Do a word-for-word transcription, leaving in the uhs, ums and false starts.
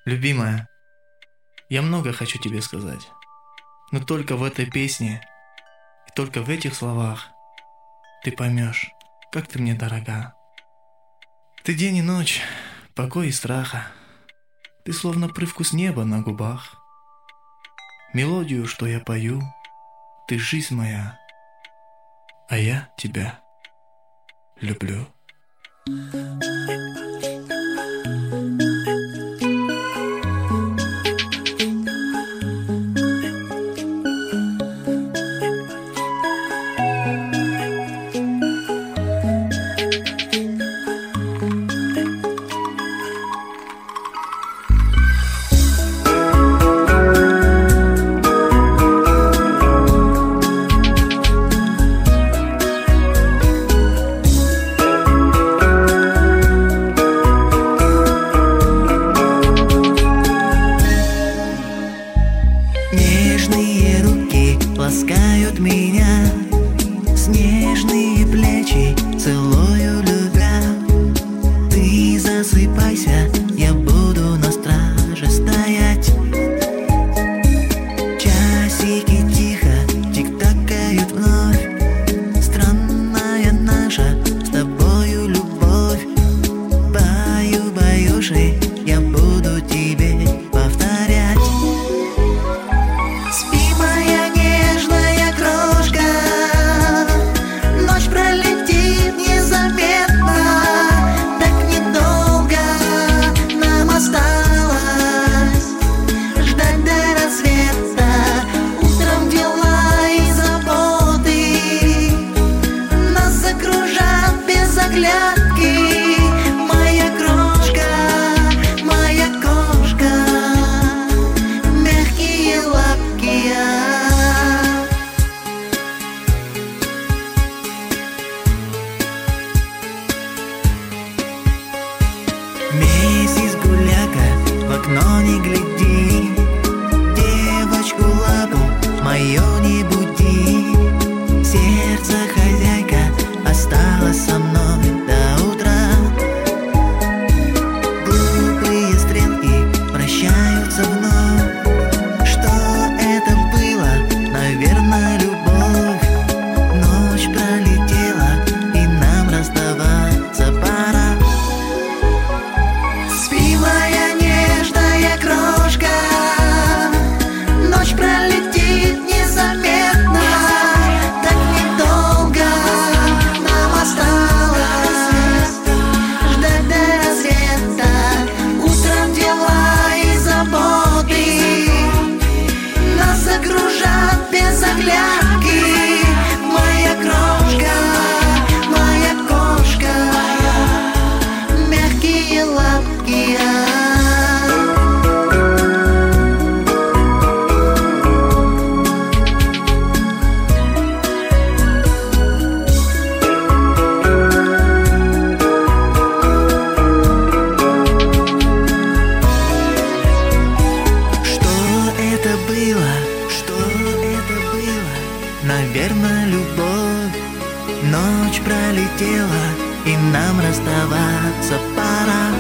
Любимая, я много хочу тебе сказать, но только в этой песне и только в этих словах ты поймешь, как ты мне дорога. Ты день и ночь, покой и страха, ты словно привкус неба на губах. Мелодию, что я пою, ты жизнь моя, а я тебя люблю. Нежные руки ласкают меня, снежные плечи целую любя. Ты засыпайся, я буду на страже стоять. Часики тихо тик-такают вновь. Странная наша с тобою любовь. Баю-баю же, я буду тебе повторять. Моя крошка, моя кошка, мягкие лапки. Миссис Гуляка, в окно не гляди, девочку лапу мою не буди. Сердце хозяйка осталось со мной. Наверно, любовь. Ночь пролетела, и нам расставаться пора.